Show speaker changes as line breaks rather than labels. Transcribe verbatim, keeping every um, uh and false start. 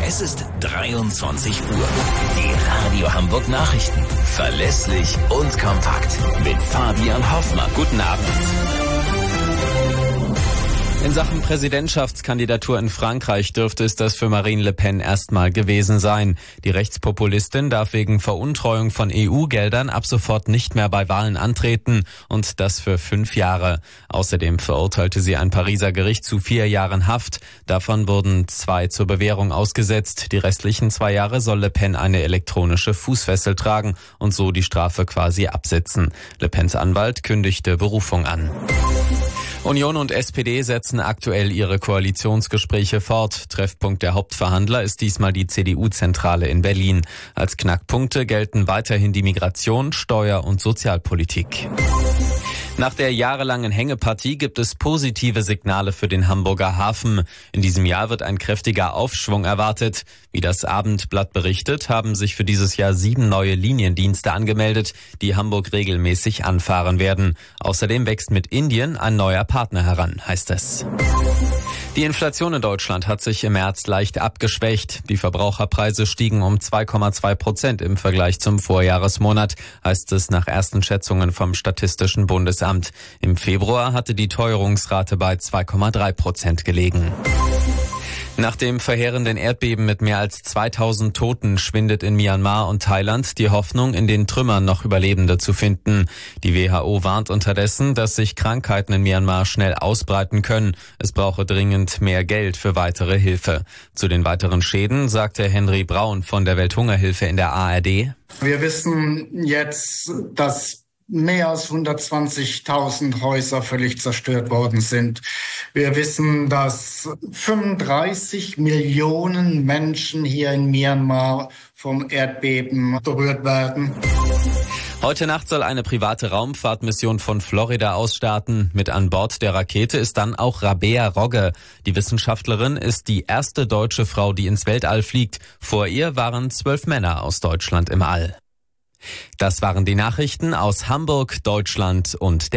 Es ist dreiundzwanzig Uhr. Die Radio Hamburg Nachrichten. Verlässlich und kompakt. Mit Fabian Hoffmann.
Guten Abend. In Sachen Präsidentschaftskandidatur in Frankreich dürfte es das für Marine Le Pen erstmal gewesen sein. Die Rechtspopulistin darf wegen Veruntreuung von E U-Geldern ab sofort nicht mehr bei Wahlen antreten und das für fünf Jahre. Außerdem verurteilte sie ein Pariser Gericht zu vier Jahren Haft. Davon wurden zwei zur Bewährung ausgesetzt. Die restlichen zwei Jahre soll Le Pen eine elektronische Fußfessel tragen und so die Strafe quasi absitzen. Le Pens Anwalt kündigte Berufung an. Union und S P D setzen aktuell ihre Koalitionsgespräche fort. Treffpunkt der Hauptverhandler ist diesmal die C D U-Zentrale in Berlin. Als Knackpunkte gelten weiterhin die Migration, Steuer- und Sozialpolitik. Nach der jahrelangen Hängepartie gibt es positive Signale für den Hamburger Hafen. In diesem Jahr wird ein kräftiger Aufschwung erwartet. Wie das Abendblatt berichtet, haben sich für dieses Jahr sieben neue Liniendienste angemeldet, die Hamburg regelmäßig anfahren werden. Außerdem wächst mit Indien ein neuer Partner heran, heißt es. Die Inflation in Deutschland hat sich im März leicht abgeschwächt. Die Verbraucherpreise stiegen um zwei Komma zwei Prozent im Vergleich zum Vorjahresmonat, heißt es nach ersten Schätzungen vom Statistischen Bundesamt. Im Februar hatte die Teuerungsrate bei zwei Komma drei Prozent gelegen. Nach dem verheerenden Erdbeben mit mehr als zweitausend Toten schwindet in Myanmar und Thailand die Hoffnung, in den Trümmern noch Überlebende zu finden. Die W H O warnt unterdessen, dass sich Krankheiten in Myanmar schnell ausbreiten können. Es brauche dringend mehr Geld für weitere Hilfe. Zu den weiteren Schäden sagte Henry Braun von der Welthungerhilfe in der A R D.
Wir wissen jetzt, dass mehr als hundertzwanzigtausend Häuser völlig zerstört worden sind. Wir wissen, dass fünfunddreißig Millionen Menschen hier in Myanmar vom Erdbeben berührt werden.
Heute Nacht soll eine private Raumfahrtmission von Florida aus starten. Mit an Bord der Rakete ist dann auch Rabea Rogge. Die Wissenschaftlerin ist die erste deutsche Frau, die ins Weltall fliegt. Vor ihr waren zwölf Männer aus Deutschland im All. Das waren die Nachrichten aus Hamburg, Deutschland und der